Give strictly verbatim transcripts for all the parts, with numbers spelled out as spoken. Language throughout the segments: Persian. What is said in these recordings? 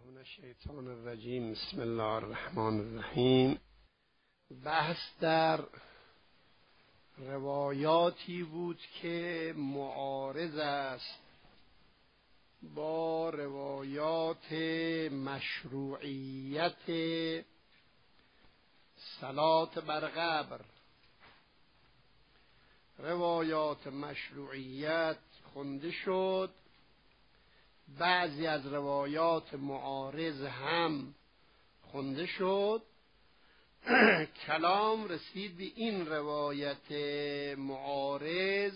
من الشیطان الرجیم. بسم الله الرحمن الرحیم. بحث در روایاتی بود که معارض است با روایات مشروعیت صلات بر قبر. روایات مشروعیت خونده شد، بعضی از روایات معارض هم خونده شد. کلام رسید به این روایت معارض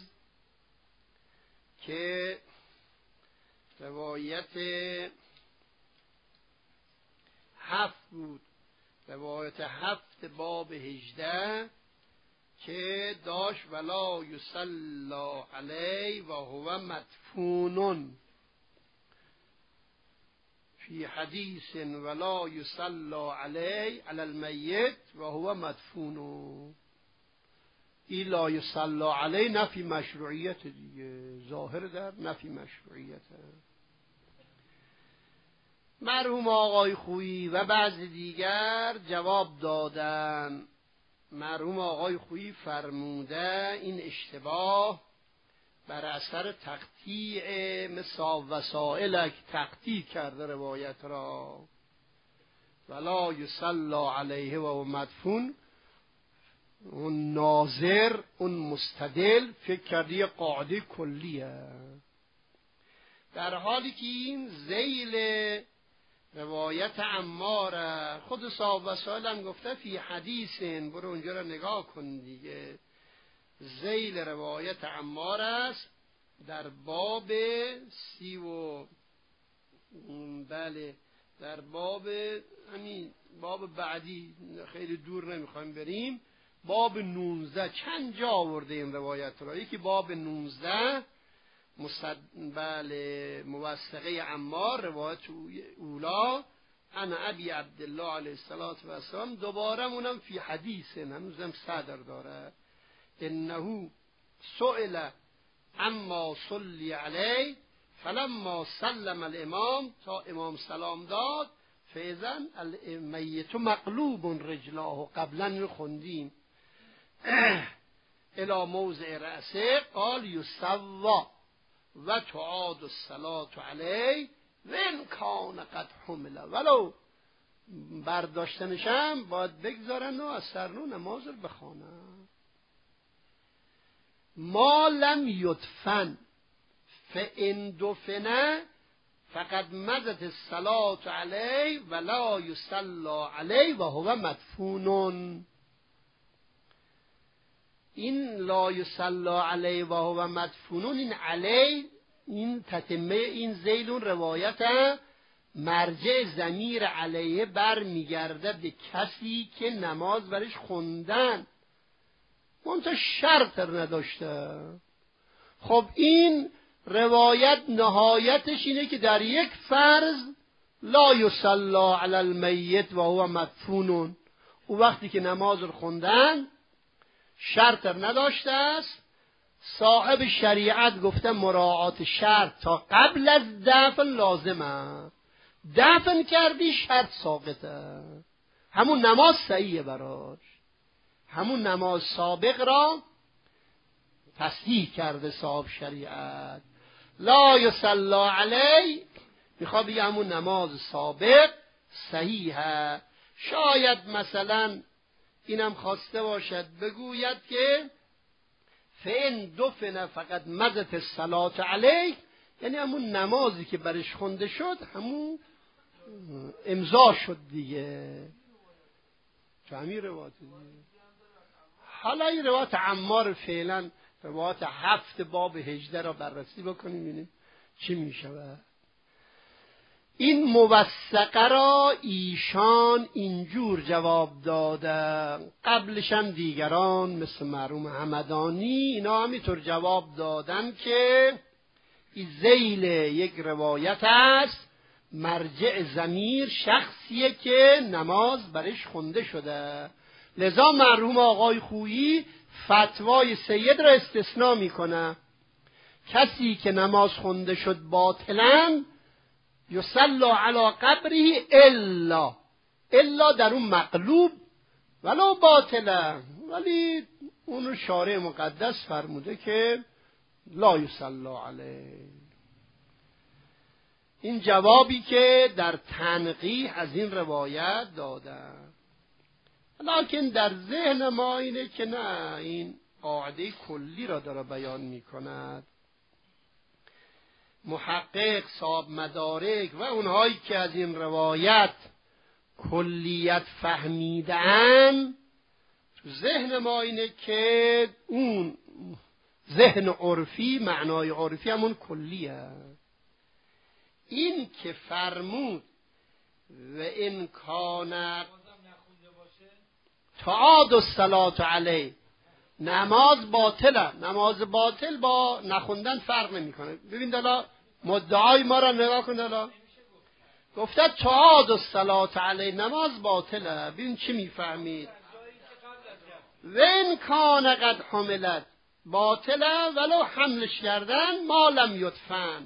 که روایت هفت بود، روایت هفت باب هجده که داشت ولا یصلی علیه و هو مدفون فی حدیث ولا یصلی علیه علی المیت و هو مدفون. این لا یصلی علیه نفی مشروعیت دیگه، ظاهر در نفی مشروعیت. مرحوم آقای خویی و بعض دیگر جواب دادن. مرحوم آقای خویی فرموده این اشتباه بر اثر تقطیع مثال وسائل که تقطیع کرده روایت را. ولا یصلی علیه و هو مدفون، اون ناظر اون مستدل فکر کرده یه قاعده کلیه، در حالی که این ذیل روایت عمار خود صاحب وسائل هم گفته فی حدیث، برو اونجا رو نگاه کن دیگه. ذیل روایت عمار است در باب سی و بله در باب همین باب بعدی، خیلی دور نمیخوایم بریم، باب نونزده چند جا آورده این روایت را. یکی باب نونزده مصد... بله موثقه عمار روایت اولا انا ابی عبدالله علیه السلام، دوباره اونم فی حدیث، هنوزم صدر داره. انه سئل اما صلی علیه فلما سلم الامام، تا امام سلام داد فاذن المیت مقلوب رجلاه، قبلا رو خوندیم الی موضع رأسه قال یسوا و تعاد الصلاة علیه و ان کان قد حمل، ولو برداشتنشم باید بگذارن و از سرنو نماز رو بخوانن. ما لم یدفن فان دفن فقد مضت الصلاة علیه ولا یصلی علیه و هو مدفون. این لا یصلی علیه و هو مدفون، این علیه این تتمه این ذیل روایت مرجع ضمیر علیه بر میگرده به کسی که نماز برش خوندن، منتها شرط نداشته. خب این روایت نهایتش اینه که در یک فرض لا یصلی علی المیت و هو مدفون، او وقتی که نماز رو خوندن شرط نداشته است. صاحب شریعت گفته مراعات شرط تا قبل از دفن لازمه، دفن کردی شرط ساقطه، همون نماز صحیحه براش، همون نماز سابق را تصحیح کرده صاحب شریعت. لا یصلی علیه میخواد بگه همون نماز سابق صحیحه. شاید مثلا اینم خواسته باشد بگوید که فان دفن فقط مضت الصلاة علیه، یعنی همون نمازی که برش خونده شد همون امضا شد دیگه. فهمی روایت دیگه. حالا این روایت عمار فعلا روایت هفت باب هجده را بررسی بکنیم ببینیم چی میشه. این موثقه را ایشان اینجور جواب داده، قبلش هم دیگران مثل مرحوم همدانی اینا همینطور جواب دادن که این ذیل یک روایت است، مرجع ضمیر شخصیه که نماز برش خونده شده. لذا مرحوم آقای خویی فتوای سید را استثناء میکنه، کسی که نماز خونده شد باطلاً یصلی علی قبره الا الا در اون مقلوب ولو باطلا، ولی اون شارع مقدس فرموده که لا یصلی علیه. این جوابی که در تنقیح از این روایت دادن. لکن در ذهن ما اینه که نه، این قاعده کلی را داره بیان می کند. محقق، صاحب مدارک و اونهایی که از این روایت کلیت فهمیدن، تو ذهن ما اینه که اون ذهن عرفی، معنای عرفی همون کلیه. این که فرمود و ان کان تعاد الصلاة علیه، نماز باطله. نماز باطل با نخوندن فرق نمیکنه. ببین دالا مدعای ما را نگاه کن، دالا گفته تعاد الصلاة علیه، نماز باطله. ببین چی میفهمید؟ و ان کان قد حملت، باطله ولو حملش کردن، ما لم یدفن.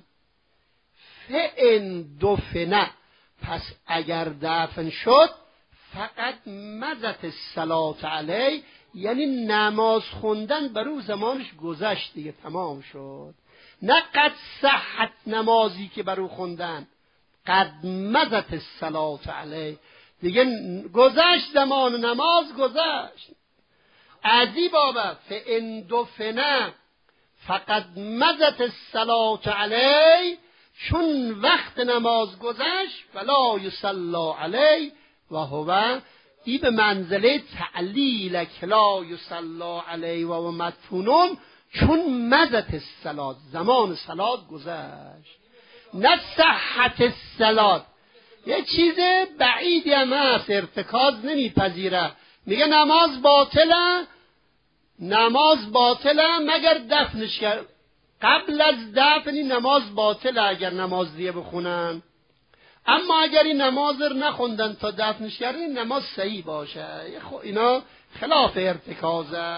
فان دفنه، پس اگر دفن شد، فقط مزت الصلاة علیه، یعنی نماز خوندن بر او زمانش گذشت دیگه، تمام شد. نه قد صحت، نمازی که بر او خوندن، قد مزت الصلاة علیه، دیگه گذشت، زمان نماز گذشت. ازی بابا فان دفنه فقط مزت الصلاة علیه، چون وقت نماز گذشت، ولا یصلی علیه و هو، ای به منزله تعلیل کلا یصلی علیه و هو مدفون، چون مزت الصلاة، زمان صلات گذشت، نه صحت الصلاة. یه چیز بعیدی هم هست، ارتکاز نمیپذیره. میگه نماز باطله، نماز باطله مگر دفنش کرد. قبل از دفن این نماز باطله اگر نماز دیگه بخونن، اما اگر این نماز رو نخوندن تا دفنش کردن، این نماز صحیح باشه. اینا خلاف ارتکازه.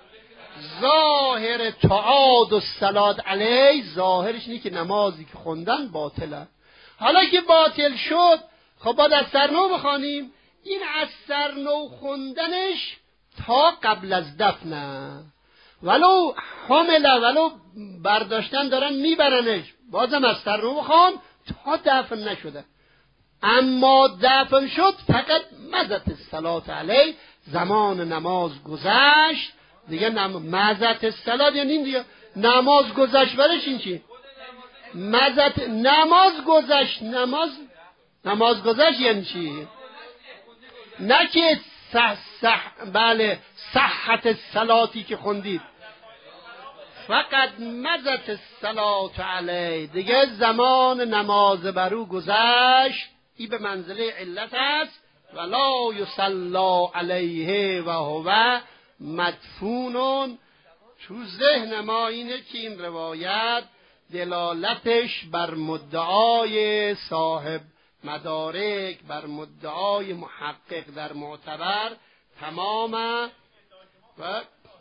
ظاهر تعاد الصلاة علیه، ظاهرش اینه که نمازی که خوندن باطله. حالا که باطل شد، خب باید از سر نو بخوانیم. این از سر نو خوندنش تا قبل از دفنه، ولو حمله، ولو برداشتن دارن میبرنش، بازم از سر نو بخوان تا دفن نشده. اما دفن شد، فقط مزت الصلاة علیه، زمان نماز گذشت دیگه. مزت الصلاة یعنی این دیگه، نماز گذشت برش این چی؟ مزت، نماز گذشت. نماز نماز گذشت یعنی چی؟ نه که صح صح بله صحت الصلاتی که خوندید، فقط مزت الصلاة علیه، دیگه زمان نماز برو گذشت. این به منزله علت است. ولا یصلی علیه و هو مدفون. تو ذهن ما اینه که این روایت دلالتش بر مدعای صاحب مدارک، بر مدعای محقق در معتبر تمامه. و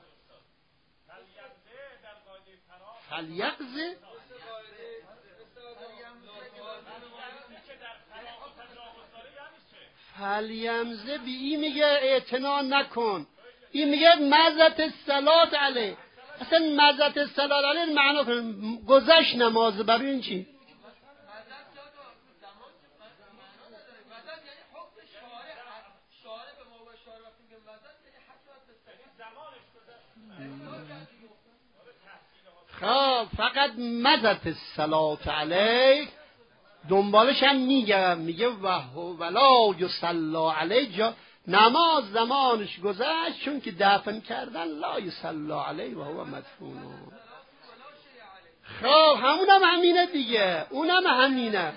فلیقظه، فلیمزه بی، این میگه اعتنا نکن، این میگه مزت الصلاة علیه. اصلا مزت الصلاة علیه معنا کن، گذشت نماز برای این چی؟ خب فقط مزت الصلاة علیه، دنبالش هم میگه میگه ولا یصلی علیه، جا نماز زمانش گذشت چون که دفن کردن، لا یصلی علیه و هو مدفون. خب همونم همینه دیگه، اونم همینه.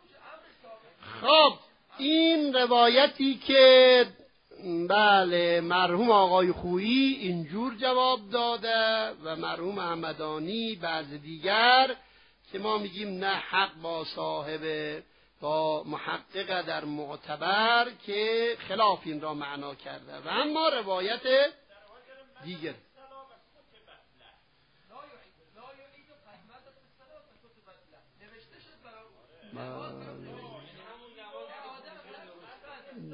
خب این روایتی که بله مرحوم آقای خویی اینجور جواب داده و مرحوم احمدانی بعض دیگر، که ما میگیم نه، حق با صاحب با محقق در معتبر که خلاف این را معنا کرده. و اما روایت دیگر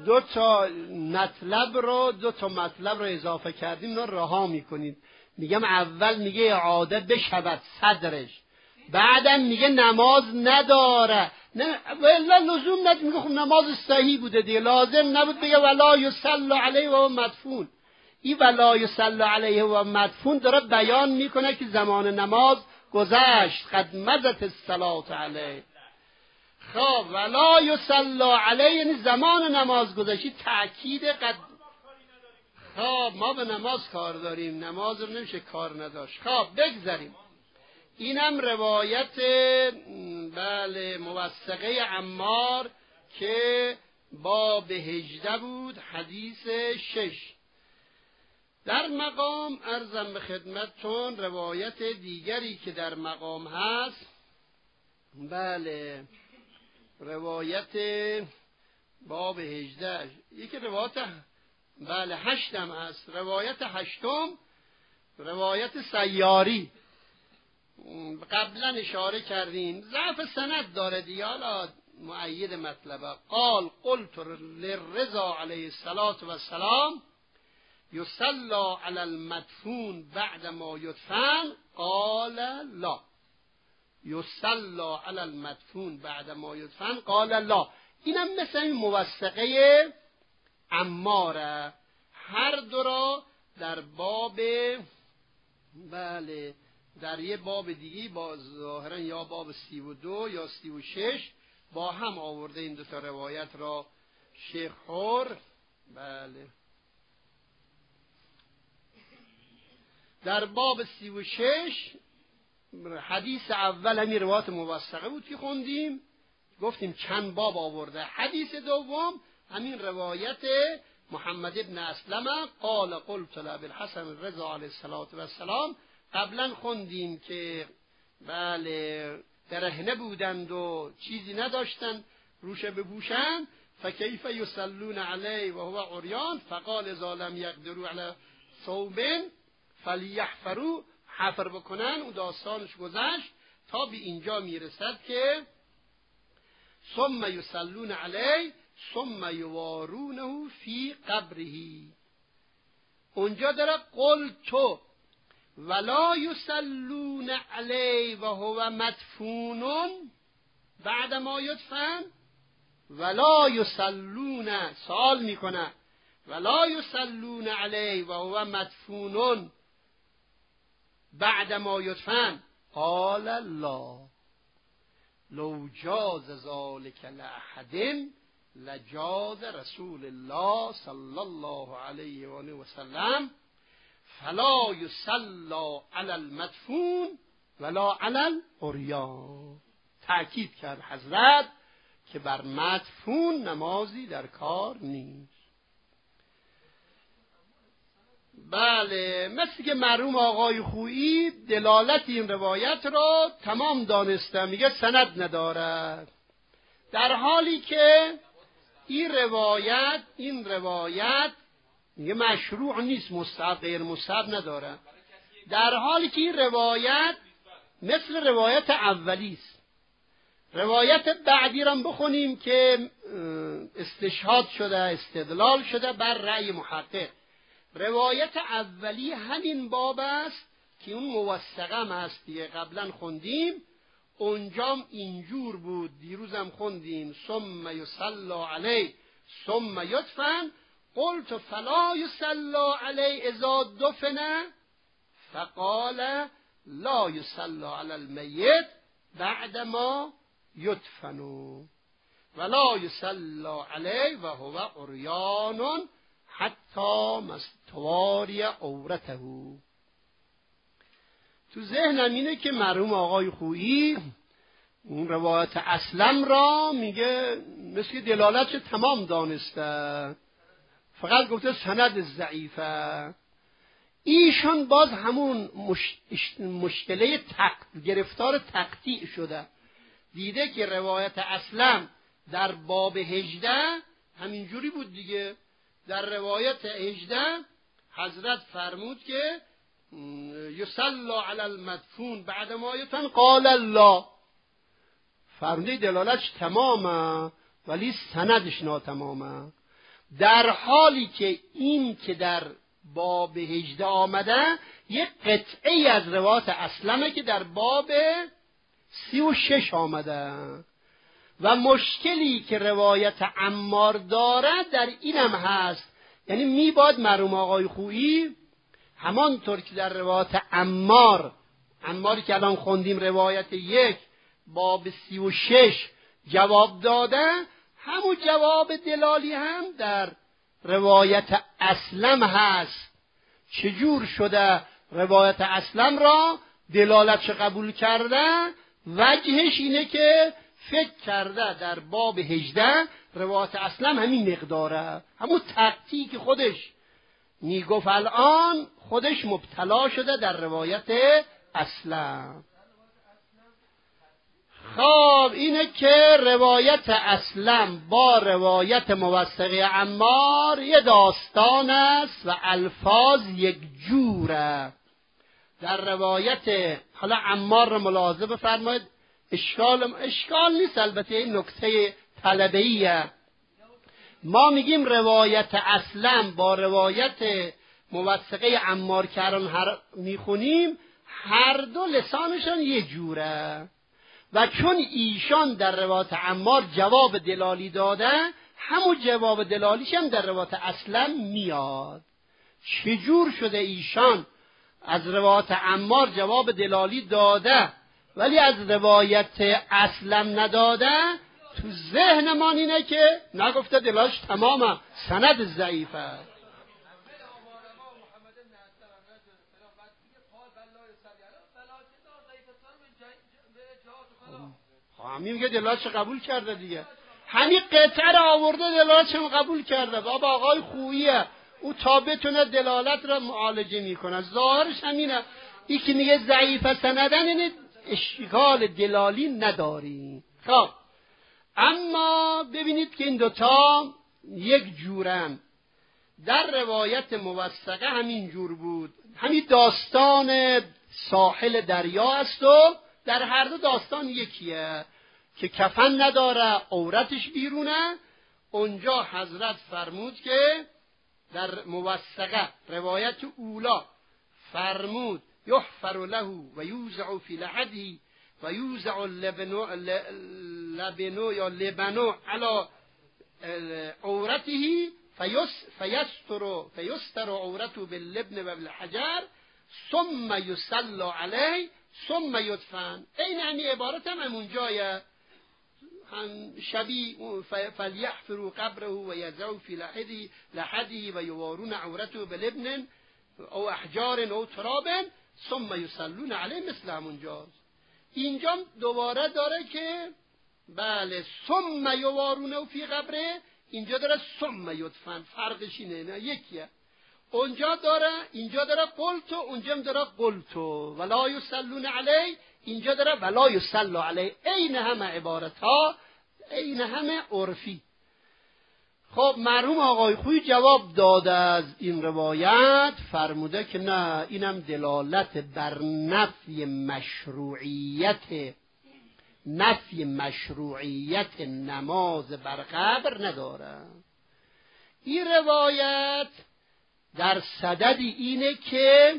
دو تا مطلب رو دو تا مطلب رو اضافه کردیم، رو رها میکنید. میگم اول میگه اعاده بشود صدرش، بعدم میگه نماز نداره. نه والا لزوم نداره، میگه خب نماز صحیح بوده دیگه، لازم نبود بگه ولا یصلی علیه و مدفون. این ولا یصلی علیه و مدفون داره بیان میکنه که زمان نماز گذشت، قد مضت الصلاة علیه. خب ولا یصلی علیه یعنی زمان نماز گذشت، تأکید قد. خب ما به نماز کار داریم، نماز رو نمیشه کار نداشت. خب بگذاریم. اینم روایت بله موثقه عمار که باب هجده بود، حدیث شش. در مقام عرضم به خدمتتون روایت دیگری که در مقام هست، بله روایت باب هجده، یکی روایت بله هشتم هست. روایت هشتم روایت سیاری، قبلا اشاره کردیم ضعف سند داره دیگه، حالا مؤید مطلبه. قال قلت للرضا علیه الصلاة و السلام یصلی علی المدفون بعد ما یدفن، قال لا. یصلی علی المدفون بعد ما یدفن قال لا. اینم مثل این موثقه عماره، هر دو را در باب بله در یه باب دیگی با ظاهرا یا باب سی و دو یا سی و شش با هم آورده این دو تا روایت را شیخ حر. بله در باب سی و شش حدیث اول همین روایت موثقه بود که خوندیم، گفتیم چند باب آورده. حدیث دوم همین روایت محمد ابن اسلمه قال قلت لابی الحسن الرضا علیه السلام. قبلا خوندیم که بله برهنه بودند و چیزی نداشتند روش بپوشند، فکیف یصلون علیه و هو عریان، فقال اذا لم یقدروا علی ثوب فلیحفروا، حفر بکنن. اون داستانش گذشت تا به اینجا میرسد که ثم یصلون علیه ثم یوارونه فی قبره. اونجا داره قلت ولا یصلون علیه و هو مدفون بعد ما یدفن، ولا یصلون سوال میکنه ولا یصلون علیه و هو مدفون بعد ما یدفن، قال لا لو جاز ذلك لأحد لجاز رسول الله صلی الله علیه و آله و سلم فلا یصلی علی المدفون ولا علی العریان. تأکید کرد حضرت که بر مدفون نمازی در کار نیست. بله مثل که مرحوم آقای خویی دلالت این روایت را تمام دانسته، میگه سند ندارد، در حالی که این روایت این روایت میگه مشروع نیست، مستحب غیر مستحب نداره، در حالی که این روایت مثل روایت اولی است. روایت بعدی را بخونیم که استشهاد شده، استدلال شده بر رأی محقق. روایت اولی همین باب است که اون موثقه است دیگه، قبلا خوندیم، اونجام اینجور بود، دیروزم خوندیم ثم یصلی علیه ثم یدفن، قلت فلا یصلی علیه اذا دفن، فقال لا یصلی علی المیت بعد ما یدفن ولا یصلی علیه و هو عریان حتی مستواری عورته. تو ذهنم اینه که مرحوم آقای خویی اون روایت اسلم را میگه مثل دلالتش تمام دانسته، فقط گفته سند ضعیفه. ایشان باز همون مش... مشکله تق... گرفتار تقطیع شده، دیده که روایت اسلم در باب هجده همینجوری بود دیگه. در روایت هجده حضرت فرمود که یصلی علی المدفون بعد ما یدفن قال الله، فرموده دلالتش تمامه ولی سندش ناتمامه. در حالی که این که در باب هجده آمده یک قطعه از روایت اسلمه که در باب سی و شش آمده و مشکلی که روایت عمار دارد در اینم هست، یعنی می باید مرحوم آقای خویی همانطور که در روایت عمار عماری که الان خوندیم روایت یک باب سی و شش جواب داده، همون جواب دلالی هم در روایت اسلم هست. چجور شده روایت اسلم را دلالتش قبول کرده؟ وجهش اینه که فکر کرده در باب هجده روایت اسلم همین مقداره، همون تقطیعی که خودش میگفت الان خودش مبتلا شده در روایت اسلم. خب اینه که روایت اسلم با روایت موثقه عمار یه داستان است و الفاظ یک جوره. در روایت حالا عمار رو ملاحظه بفرمایید، اشکال اشکال نیست، البته این نکته طلبه‌ایه. ما میگیم روایت اسلم با روایت موثقه عمار که الان هر میخونیم هر دو لسانشان یه جوره و چون ایشان در روایت عمار جواب دلالی داده، همون جواب دلالیش هم در روایت اسلم میاد. چجور شده ایشان از روایت عمار جواب دلالی داده ولی از روایت اسلم نداده؟ تو ذهن ما اینه که نگفته دلاش تمامه، سند ضعیفه. همین میگه دلالتش قبول کرده دیگه، همین قطعه را آورده دلالتش قبول کرده. بابا آقای خوییه او تا بتونه دلالت را معالجه میکنه، ظاهرش همینه. این که میگه ضعیف سندن اینه اشکال دلالی نداری. خب اما ببینید که این دوتا یک جورن. در روایت موثقه همین جور بود، همین داستان ساحل دریا است و در هر دو داستان یکیه که کفن نداره، عورتش بیرونه. اونجا حضرت فرمود که در موثقه روایت اولا فرمود یحفر له و یوزع فی لحده و یوزع لبنو لبنو یا لبنو علی عورته فیستر فیستر عورته باللبن و بالحجر ثم یصلی علیه ثم یدفن. این همین عبارت هم همون جایه، شبی فلیحفروا قبره و یضعوا فی لحده لحده و یوارون عورته بلبن او احجار او تراب ثم یصلون علیه، مثل همون جاست. اینجا دوباره داره که بله ثم یوارون فی قبره، اینجا داره ثم یدفن، فرقش اینه، نه یکیه. اونجا داره اینجا داره قلتو، اونجا هم داره قلتو ولا یصلون علیه، اینجا داره ولا یصلی علیه. این همه عبارت ها این همه عرفی. خب مرحوم آقای خویی جواب داده از این روایت، فرموده که نه، اینم دلالت بر نفی مشروعیت نفی مشروعیت نماز بر قبر نداره. این روایت در صدد اینه که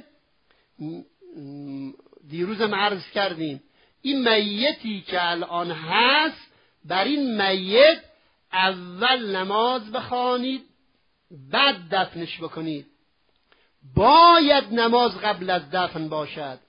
دیروزم عرض کردیم این میتی که الان هست، بر این میت اول نماز بخوانید بعد دفنش بکنید. باید نماز قبل از دفن باشد،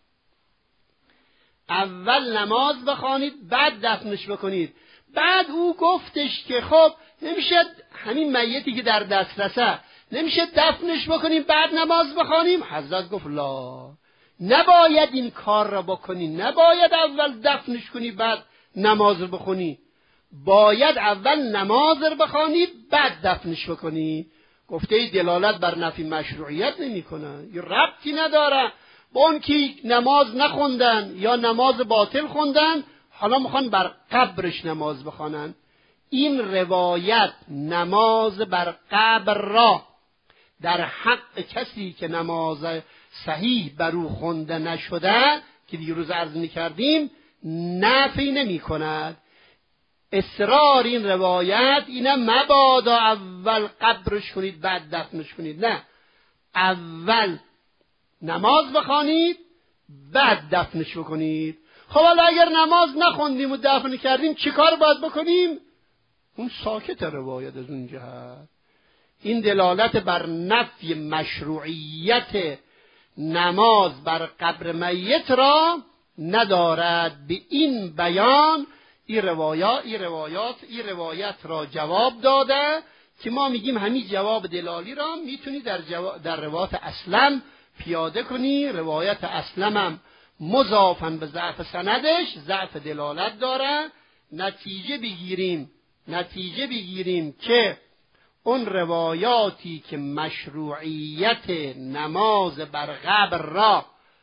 اول نماز بخوانید بعد دفنش بکنید. بعد او گفتش که خب نمیشه همین میتی که در دسترسه نمیشه دفنش بکنیم بعد نماز بخوانیم؟ حضرت گفت لا، نباید این کار را بکنی، نباید اول دفنش کنی بعد نماز بخونی، باید اول نماز رو بخوانی بعد دفنش بکنی. گفته دلالت بر نفی مشروعیت نمی کنه، یه ربطی نداره با اون که نماز نخوندن یا نماز باطل خوندن حالا میخوان بر قبرش نماز بخوانن. این روایت نماز بر قبر را در حق کسی که نماز صحیح بر او خونده نشده که دیروز عرض می‌کردیم نفی نمی‌کند. اصرار این روایت اینه مبادا اول قبرش کنید بعد دفنش کنید، نه، اول نماز بخوانید بعد دفنش بکنید. خب حالا اگر نماز نخوندیم و دفن کردیم چی کار باید بکنیم؟ اون ساکت روایت از اون جهت. این دلالت بر نفی مشروعیت نماز بر قبر میت را ندارد. به این بیان این روایات این روایات این روایت را جواب داده که ما میگیم همین جواب دلالی را میتونی در, جوا... در روایت اسلم پیاده کنی. روایت اسلم هم مضافاً به ضعف سندش ضعف دلالت داره. نتیجه بگیریم نتیجه بگیریم که اون روایاتی که مشروعیت نماز بر قبر را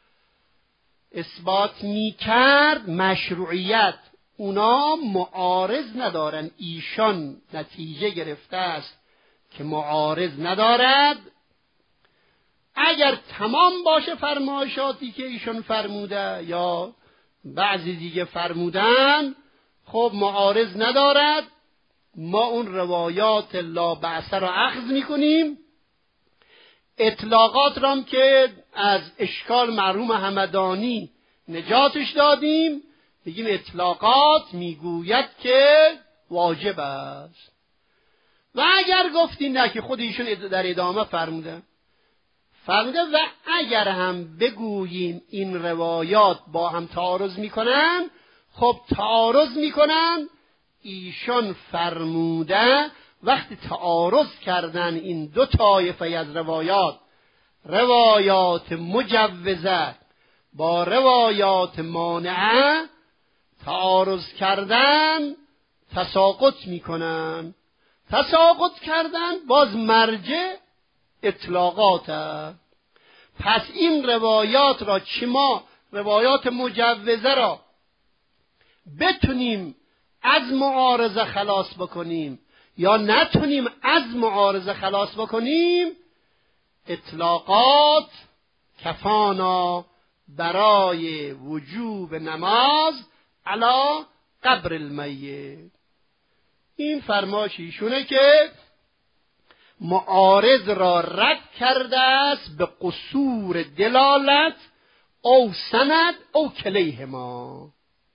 اثبات میکرد، مشروعیت اونا معارض ندارن. ایشان نتیجه گرفته است که معارض ندارد. اگر تمام باشه فرمایشاتی که ایشان فرموده یا بعضی دیگه فرمودن، خب معارض ندارد. ما اون روایات لا بأس را اخذ میکنیم. اطلاقات رام که از اشکال مرحوم همدانی نجاتش دادیم، بگیم اطلاقات میگوید که واجب است. و اگر گفتی نه که خود ایشون در ادامه فرموده فرموده و اگر هم بگوییم این روایات با هم تعارض میکنن، خب تعارض میکنن. ایشان فرموده وقتی تعارض کردن این دو طایفه از روایات، روایات مجوزه با روایات مانعه، تعارض کردن تساقط میکنن. تساقط کردن باز مرجع اطلاقات است. پس این روایات را چه ما روایات مجوزه را بتونیم از معارضه خلاص بکنیم یا نتونیم از معارضه خلاص بکنیم، اطلاقات کفانا برای وجوب نماز علی قبر المیت. این فرمایش ایشونه که معارض را رد کرده است به قصور دلالت او سند او کلیهما.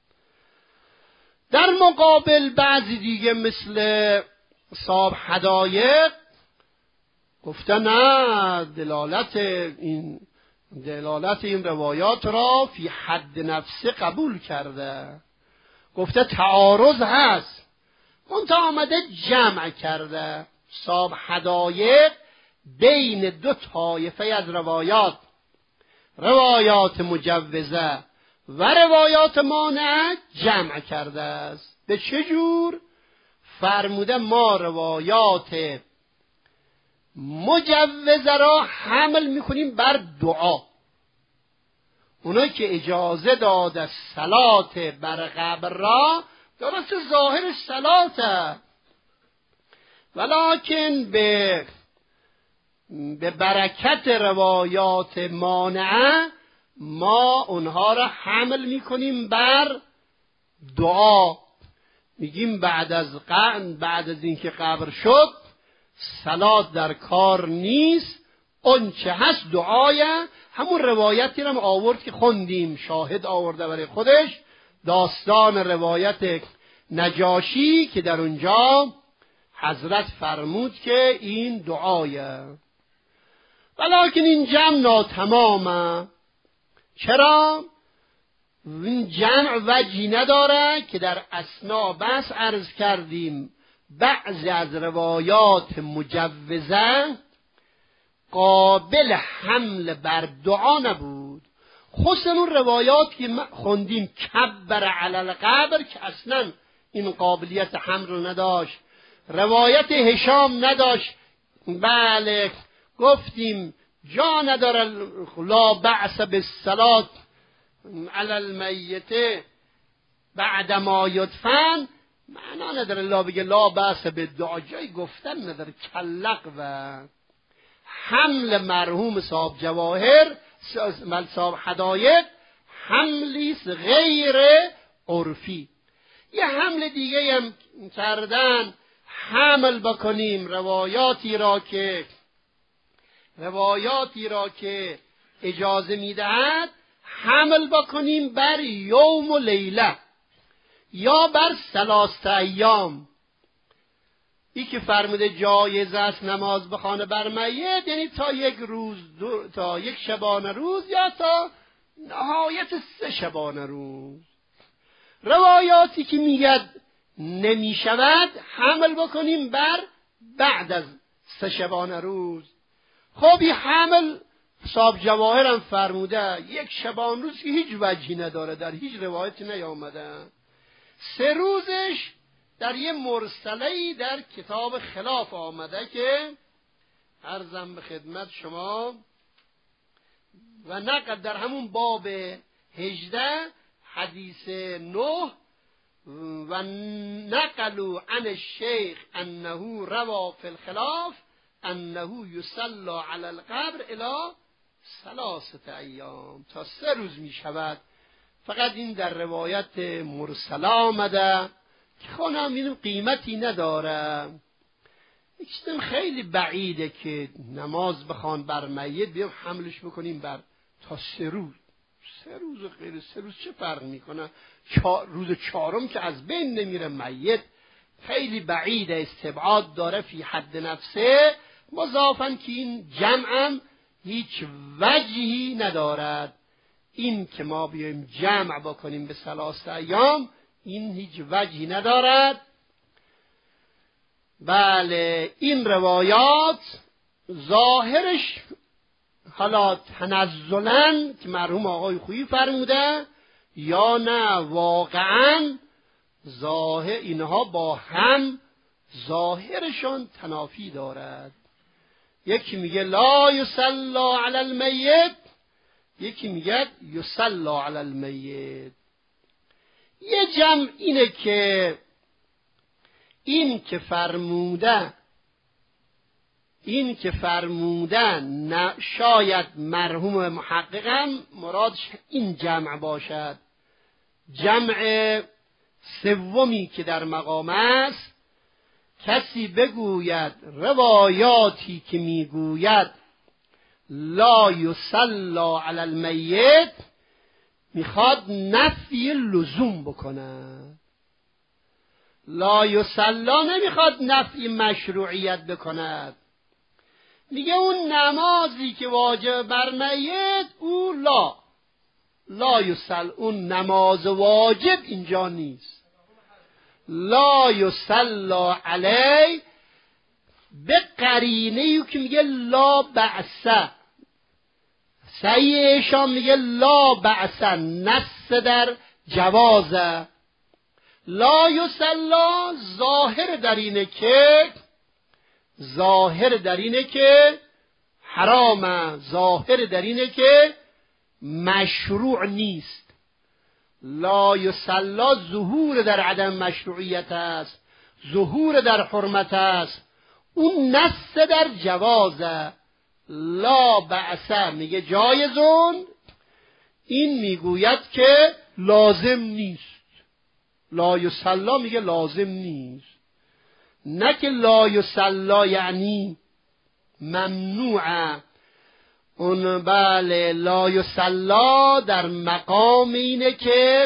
در مقابل بعضی دیگه مثل صاحب هدایق گفته نه، دلالت این دلالت این روایات را فی حد نفسه قبول کرده. گفته تعارض هست، منتها آمده جمع کرده. صاحب هدایق بین دو طایفه از روایات، روایات مجوزه و روایات مانعه جمع کرده است. به چه جور؟ فرموده ما روایات مجوزه را حمل میکنیم بر دعا. اونایی که اجازه داده صلات بر قبر را، درست ظاهر صلاته، ولکن به به برکت روایات مانعه ما اونها را حمل میکنیم بر دعا. میگیم بعد از قرن بعد از اینکه قبر شد صلات در کار نیست، اون چه هست دعایه. همون روایتی رو آورد که خوندیم، شاهد آورده برای خودش، داستان روایت نجاشی که در اونجا حضرت فرمود که این دعایه. ولیکن این جمع ناتمامه. چرا؟ این جمع وجهی نداره که در اثناء بحث عرض کردیم بعضی از روایات مجوزه قابل حمل بر دعا نبود. خصوصا اون روایات که خوندیم کبر علی القبر که اصلا این قابلیت حمل رو نداشت. روایت هشام نداشت. بله گفتیم جا نداره لا بأس بالصلاة علی المیت بعد ما یدفن، معنا نداره لا بگه لا بأس بالدعا، جای گفتن نداره. کلق و حمل مرحوم صاحب جواهر مل صاحب هدایت حملیست غیر عرفی، یه حمل دیگه هم کردن، حمل بکنیم روایاتی را که روایاتی را که اجازه میدهد حمل بکنیم بر یوم و لیله یا بر ثلاثه ایام. ای که فرموده جایز است نماز بخوانه بر میت، یعنی تا یک روز دو، تا یک شبانه روز یا تا نهایت سه شبانه روز. روایاتی که میگد نمی شود حمل بکنیم بر بعد از سه شبانه روز. خب این حمل صاحب جواهر هم فرموده یک شبانه روز که هیچ وجهی نداره، در هیچ روایتی نیامده. سه روزش در یه مرسله‌ای در کتاب خلاف آمده که عرضم به خدمت شما و نقل در همون باب هجده حدیث نه و نقلوا عن الشیخ انه روا فی الخلاف انه یصلی علی القبر الی ثلاثه ایام، تا سه روز می شود. فقط این در روایت مرسله آمده که خونم این قیمتی نداره. اکشتم خیلی بعیده که نماز بخوان بر میت بیام حملش بکنیم بر تا سه روز. سه روز و غیر سه روز چه فرق میکنه؟ چار روز چهارم که از بین نمیره میت، خیلی بعیده، استبعاد داره فی حد نفسه، مضافاً که این جمعم هیچ وجهی ندارد. این که ما بیایم جمع بکنیم به ثلاثه ایام این هیچ وجهی ندارد. بله این روایات ظاهرش حالا تنزلاً که مرحوم آقای خویی فرموده یا نه واقعاً ظاهر اینها با هم ظاهرشان تنافی دارد. یکی میگه لا یصلی علی المیت، یکی میگه یصلی علی المیت. یه جمع اینه که این که فرموده این که فرمودن شاید مرحوم محققم مرادش این جمع باشد. جمع سومی که در مقام است، کسی بگوید روایاتی که میگوید لا یصلی علی المیت میخواد نفی لزوم بکنه. لا یصلی نمیخواد نفی مشروعیت بکند. میگه اون نمازی که واجب بر میت او لا لا یصلی، اون نماز واجب اینجا نیست. لا یصلی علی به قرینه‌ای که میگه لا بأس، صحیحشان میگه لا بأس، نص در جوازه. لا یصلی ظاهر در اینه که ظاهر در اینه که حرامه، ظاهر در اینه که مشروع نیست. لا یصلی ظهور در عدم مشروعیت است، ظهور در حرمت است. اون نص در جوازه. لا بأس میگه جایزون، این میگوید که لازم نیست. لا یصلی میگه لازم نیست، نه که لا یصلی یعنی ممنوعه. اون بله لا یصلی در مقام اینه که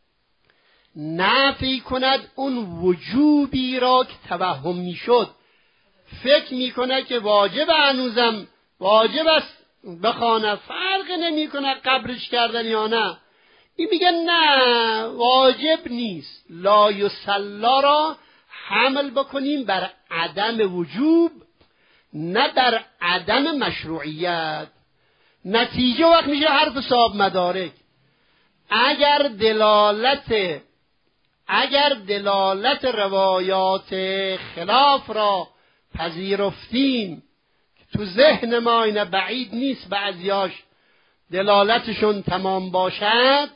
نفی کند اون وجوبی را که توهم میشد. فکر میکنه که واجب، هنوزم واجب است بخوانه، فرق نمیکنه قبرش کردن یا نه. این میگه نه واجب نیست. لا یصلی را حمل بکنیم بر عدم وجوب، نه در عدم مشروعیت. نتیجه وقت میشه حرف صاحب مدارک. اگر دلالت اگر دلالت روایات خلاف را پذیرفتیم که تو ذهن ما اینا بعید نیست بعضیاش دلالتشون تمام باشد،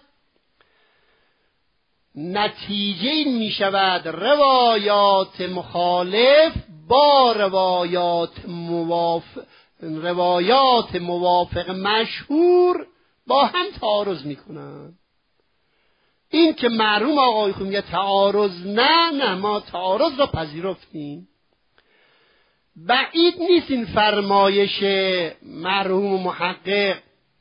نتیجه این می شود روایات مخالف با روایات موافق روایات موافق مشهور با هم تعارض می کنند. این که مرحوم آقای خویی میگه تعارض نه، نه ما تعارض را پذیرفتیم. بعید نیست این فرمایش مرحوم محقق،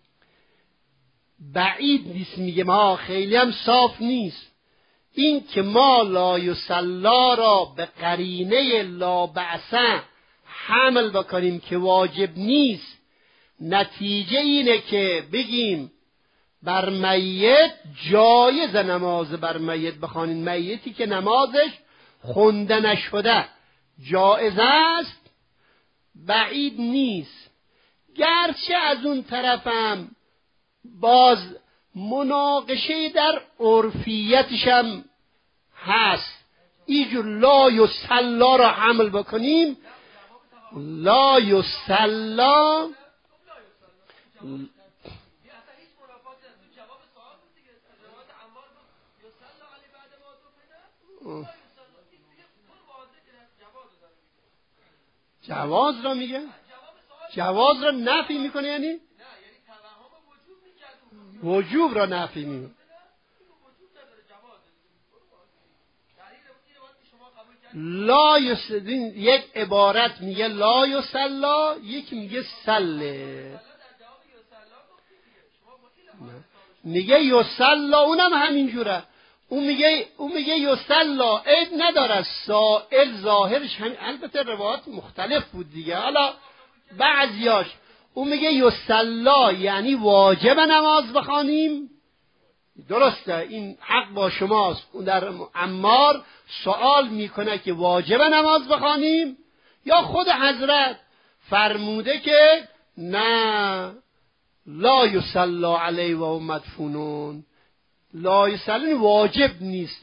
بعید نیست، میگه ما خیلی هم صاف نیست. این که ما لا یصلی را به قرینه لا بأس حمل بکنیم که واجب نیست، نتیجه اینه که بگیم بر میت جایز نماز بر میت بخوانید، میتی که نمازش خونده نشده جایز است، بعید نیست. گرچه از اون طرفم باز مناقشه در عرفیتش هم هست. اینجور لا یصلی را حمل بکنیم، لا یصلی جواز را میگه، جواز را نفی میکنه، یعنی وجوب را نفی میکنه. لا یصلی یک عبارت میگه لا یصلی، یک میگه سله، میگه یصلی اونم همینجوره. اون میگه اون میگه یصلی عیب نداره، سائل ظاهرش هم، البته روایات مختلف بود دیگه، حالا بعضیاش اون میگه یصلی یعنی واجب نماز بخوانیم. درسته، این حق با شماست. اون در عمار سوال میکنه که واجب نماز بخوانیم، یا خود حضرت فرموده که نه لا یصلی علیه و هم مدفونون، لا یصلی واجب نیست.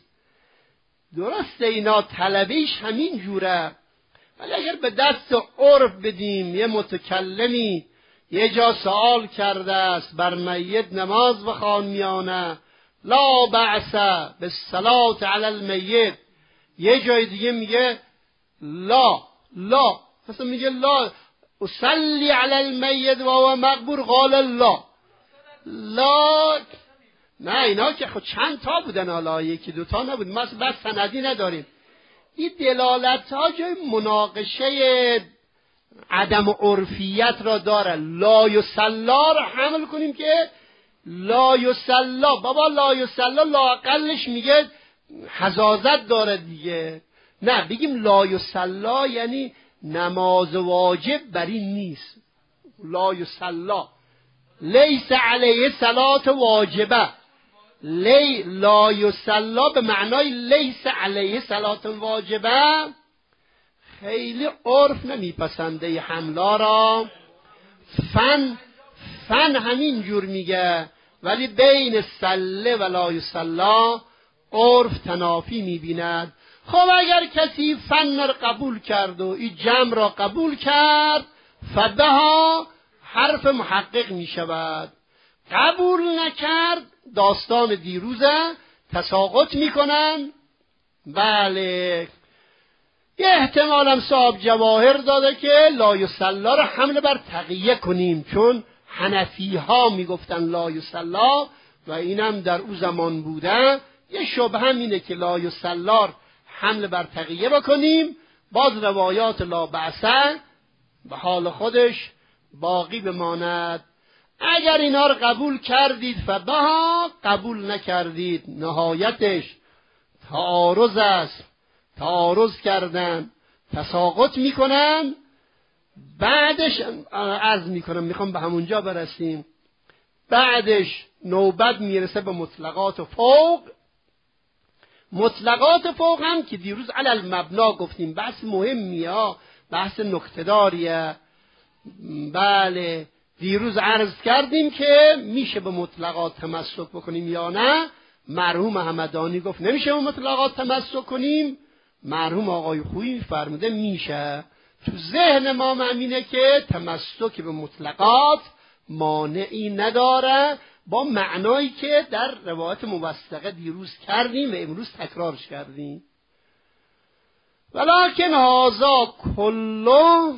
درسته اینا طلبیش همین جوره، ولی اگر به دست عرف بدیم، یه متکلمی یه جا سوال کرده است بر میت نماز بخوان میانه لا بأس بالصلاة علی المیت، یه جای دیگه میگه لا لا مثلا میگه لا اصلی علی المیت و هو مقبور قال لا لا. نه اینا که خود چند تا بودن، حالا یکی دوتا نبود، ما بس سندی نداریم. این دلالت ها جای مناقشه عدم عرفیت را داره. لا یصلی را حمل کنیم که لا یصلی، بابا لا یصلی لااقلش میگه حزازت داره دیگه، نه بگیم لا یصلی یعنی نماز واجب بر این نیست. لا یصلی لیس علیه صلات واجبه، لی لا یصلی به معنای لیس علیه صلات واجبه. خیلی عرف نمیپسنده حملا را، فن فن همین جور میگه، ولی بین سله و لا یصلی عرف تنافی میبیند. خب اگر کسی فن را قبول کرد و این جمع را قبول کرد، فبها حرف محقق میشود. قبول نکرد، داستان دیروزه، تساقط میکنن. بله، یه احتمال هم صاحب جواهر داده که لا یصلی را حمل بر تقیه کنیم، چون حنفی ها میگفتن لا یصلی و اینم در او زمان بوده. یه شبه هم اینه که لا یصلی حمل بر تقیه بکنیم، باز روایات لا بأس به حال خودش باقی بماند. اگر اینا رو قبول کردید فبها، قبول نکردید نهایتش تعارض است، تعارض کردن تساقط میکنن. بعدش عرض میکنم، میخوام به همونجا برسیم، بعدش نوبت میرسه به مطلقات فوق. مطلقات فوق هم که دیروز علی المبنا گفتیم، بحث مهمیه ها، بحث نکته‌داریه. بله، دیروز عرض کردیم که میشه به مطلقات تمسک بکنیم یا نه. مرحوم همدانی گفت نمیشه به مطلقات تمسک کنیم، مرحوم آقای خویی فرموده میشه. تو ذهن ما معنیه که تمسک به مطلقات مانعی نداره، با معنایی که در روایت موثقه دیروز کردیم و امروز تکرارش کردیم. ولکن هذا کله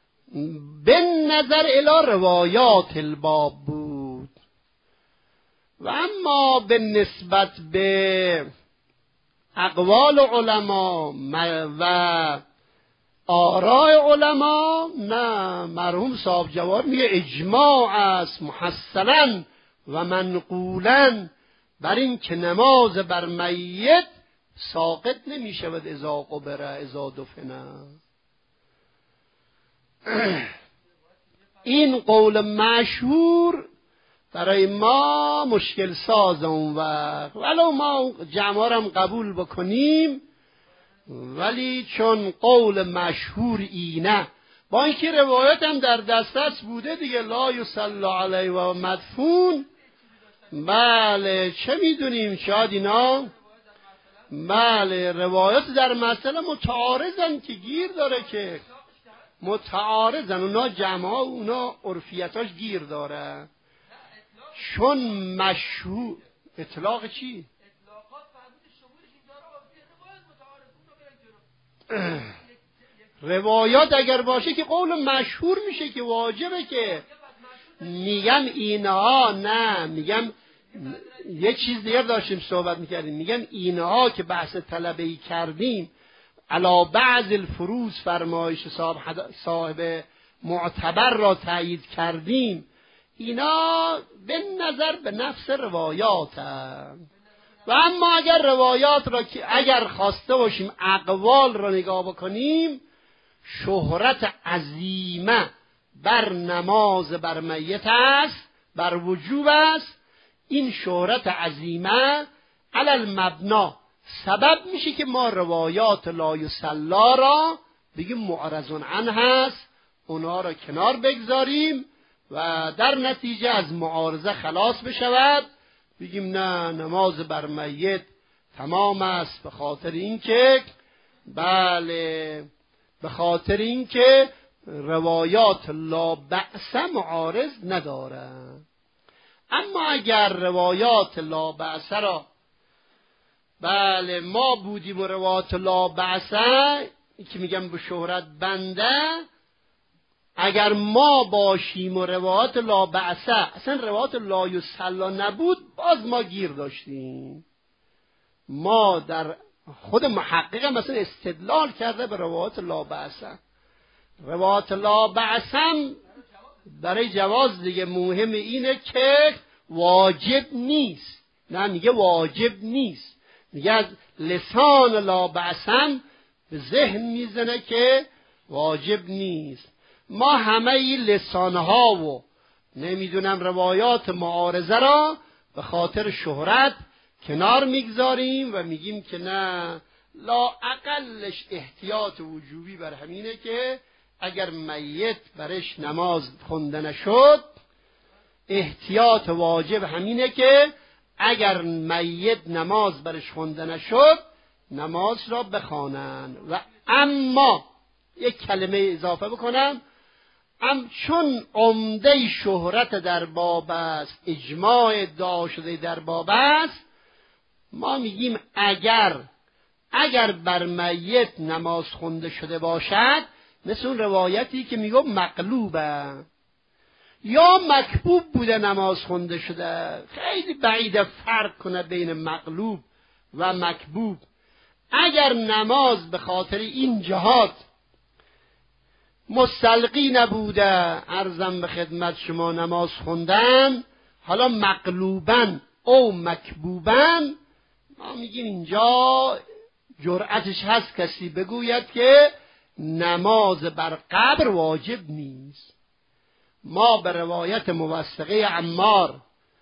به نظر الی روایات الباب بود. و اما به نسبت به اقوال علما و آراء علما، نه، مرحوم صاحب جواد میگه اجماع است محصلا و منقولا بر این که نماز بر میت ساقط نمی شود اذا قبر اذا دفن. این قول مشهور برای ما مشکل ساز اون وقت، ولو ما جمعه هم قبول بکنیم، ولی چون قول مشهور اینه، با اینکه روایت هم در دسترس بوده دیگه، لا یصلی علیه و مدفون، بله چه میدونیم شاید اینا، بله روایت در مسئله متعارضن که گیر داره، که متعارضن اونا جمعه اونا عرفیتاش گیر داره، چون مشهور اطلاق چی؟ روایات اگر باشه که قول مشهور میشه که واجبه، که میگم اینها، نه میگم یه چیز دیگر داشتیم صحبت میکردیم، میگم اینها که بحث طلبه‌ای کردیم علا بعض الفروض فرمایش صاحب, صاحب معتبر را تایید کردیم، اینا به نظر به نفس روایات هم. و اما اگر روایات را که اگر خواسته باشیم اقوال را نگاه بکنیم، شهرت عظیمه بر نماز بر میت است، بر وجوب است. این شهرت عظیمه علی المبنا سبب میشه که ما روایات لا یصلی را بگیم معرض عنه هست، اونا را کنار بگذاریم و در نتیجه از معارضه خلاص بشود، بگیم نه نماز بر میت تمام است، به خاطر اینکه بله به خاطر اینکه روایات لا بأس معارض ندارد. اما اگر روایات لا بأس را بله ما بودیم و روایات لا بأس که میگم به شهرت بنده، اگر ما باشیم و روایات لا بأس اصلا روایات لا یصلی نبود، باز ما گیر داشتیم. ما در خود محقق مثلا استدلال کرده به روایات لا بأس، روایات لا بأس برای جواز دیگه مهم اینه که واجب نیست، نه میگه واجب نیست، میگه از لسان لا بأس به ذهن میزنه که واجب نیست. ما همه این لسانها و نمیدونم روایات معارضه را به خاطر شهرت کنار میگذاریم و میگیم که نه، لا اقلش احتیاط وجوبی بر همینه که اگر میت برش نماز خونده نشد، احتیاط واجب همینه که اگر میت نماز برش خونده نشد نماز را بخوانند. و اما یک کلمه اضافه بکنم، ام چون عمده شهرت در باب است، اجماع ادعا شده در باب است، ما میگیم اگر اگر بر میت نماز خونده شده باشد، مثل اون روایتی که میگم مقلوبه یا مکبوب بوده نماز خونده شده، خیلی بعیده فرق کنه بین مقلوب و مکبوب. اگر نماز به خاطر این جهات مستلقی نبوده، عرضم به خدمت شما نماز خوندن، حالا مقلوبن او مکبوبن، ما میگیم اینجا جرأتش هست کسی بگوید که نماز بر قبر واجب نیست. ما به روایت موثقه عمار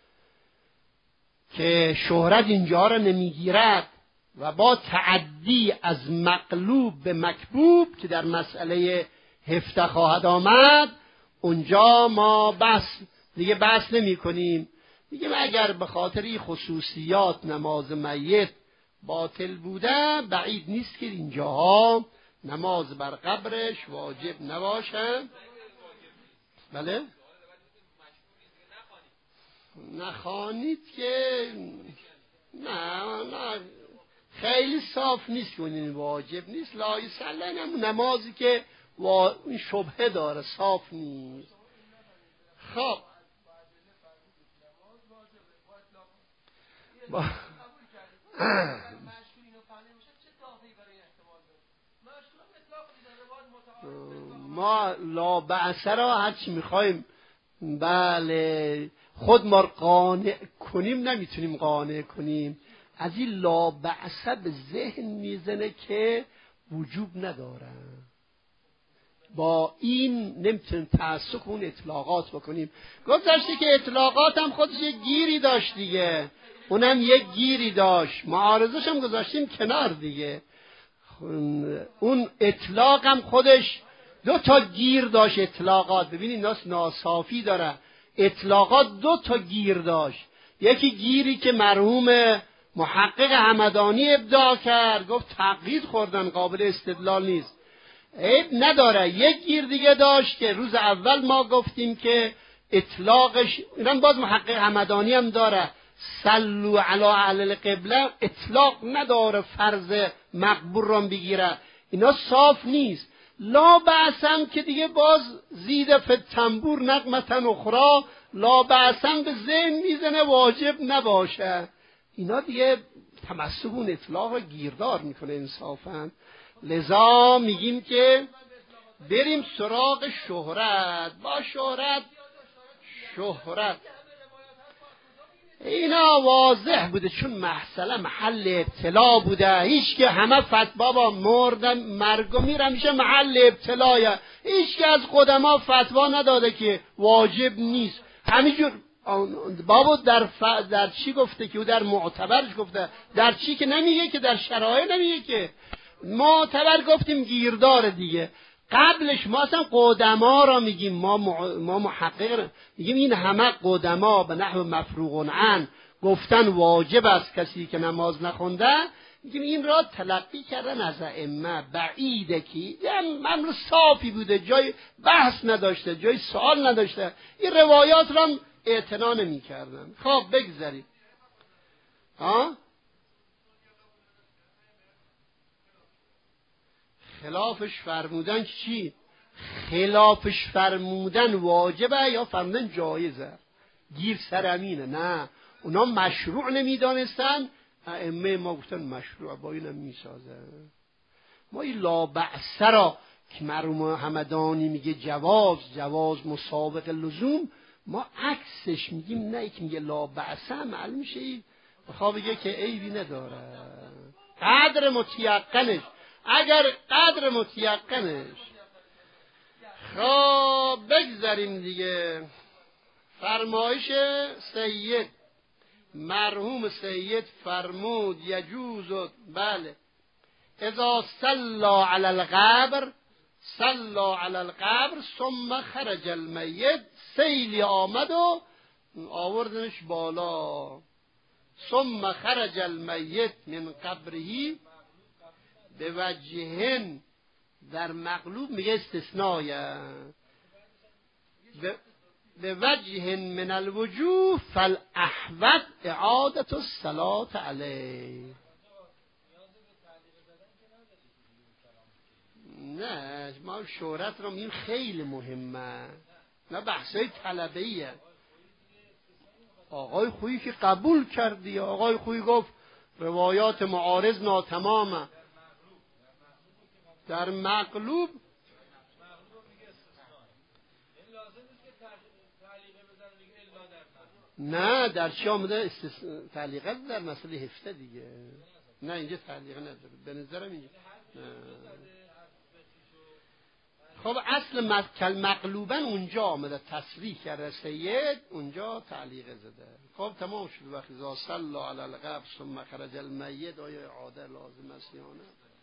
که شهرت اینجا را نمیگیرد و با تعدی از مقلوب به مکبوب که در مسئله هفته خواهد آمد، اونجا ما بحث دیگه بحث نمی کنیم، میگیم اگر به خاطر این خصوصیات نماز میت باطل بوده، بعید نیست که اینجاها نماز بر قبرش واجب نباشه. بله نخوانید که نه نه خیلی صاف نیست که این واجب نیست، لا یصلی هم نمازی که وا... این شبهه داره، صاف نیست. خب با... ما لا بأس را هرچی میخوایم بله خود ما قانع کنیم نمیتونیم قانع کنیم. از این لا بأس به ذهن میزنه که وجوب نداره. با این نمیتونیم تعسف اون اطلاقات بکنیم. گذاشته که اطلاقات هم خودش یک گیری داشت دیگه، اونم یک گیری داشت، معارضش هم گذاشتیم کنار دیگه. اون اطلاق هم خودش دو تا گیر داشت. اطلاقات ببینید ناس ناصافی داره. اطلاقات دو تا گیر داشت. یکی گیری که مرحوم محقق همدانی ابداع کرد، گفت تقلید خوردن قابل استدلال نیست، عیب نداره. یک گیر دیگه داشت که روز اول ما گفتیم که اطلاقش اینم باز محقق همدانی هم داره، صلوا علی اهل القبله، اطلاق نداره فرض مقبول را بگیره، اینا صاف نیست. لا بأسم که دیگه باز زید فی التنبور نغمة اخرى، لا بأسم به ذهن میزنه واجب نباشه. اینا دیگه تمسک اون اطلاق رو گیردار میکنه انصافا. لذا میگیم که بریم سراغ شهرت. با شهرت شهرت اینا واضح بوده، چون مسئله محل ابتلا بوده. هیچ که همه فتوا با مردن مرگ و میر همیشه محل ابتلایه. هیچ که از قدما فتوا نداده که واجب نیست. همینجور بابا در, ف... در چی گفته که او در معتبرش گفته، در چی که نمیگه که در شرایع نمیگه که معتبر گفتیم گیردار دیگه. قبلش ما اصلا قدما را میگیم، ما ما محقق میگیم این همه قدما به نحو مفروغ عن گفتن واجب است کسی که نماز نخونده، میگیم این را تلقی کردن از ائمه. بعیده که یعنی امر صافی بوده، جای بحث نداشته، جای سوال نداشته، این روایات را اعتنا نمی‌کردن. خب بگذاریم. ها خلافش فرمودن چی؟ خلافش فرمودن واجبه یا فرمودن جایزه؟ گیر سر امینه. نه، اونا مشروع نمیدانستن، ائمه ما گفتن مشروع، با اینم میسازه. ما این لا بأس را که مرحوم همدانی میگه جواز، جواز مسابق لزوم، ما عکسش میگیم. نه که میگه لا بأس معلوم میشه بخواه بگه که عیبی نداره. قدر متیقنش، اگر قدر متیقنش. خب بگذاریم دیگه. فرمایش سید مرحوم سید فرمود یجوز، بله، اذا صلى علی القبر صلى علی القبر ثم خرج المیت، سیلی آمد و آوردنش بالا، ثم خرج المیت من قبره به وجهن، در مقلوب میگه استثنایه، به وجه من الوجوه فالاحوط اعادت الصلاة علیه. نه ما شهرت رو میگیم خیلی مهمه، نه بحثای طلبیه. آقای خویی که قبول کردی، آقای خویی گفت روایات معارض ناتمامه. در مقلوب نه، در چی آمده استثناء تعلیقه در مسئله هفته دیگه. نه اینجا تعلیقه نداره به نظرم اینجا. خب اصل مکل مقلوبن اونجا آمده تصریح کرده سید، اونجا تعلیقه زده. خب تمام شد. وقتی ذا صلی علی القبر ثم خرج المیت، آیا اعاده لازم است یا نه؟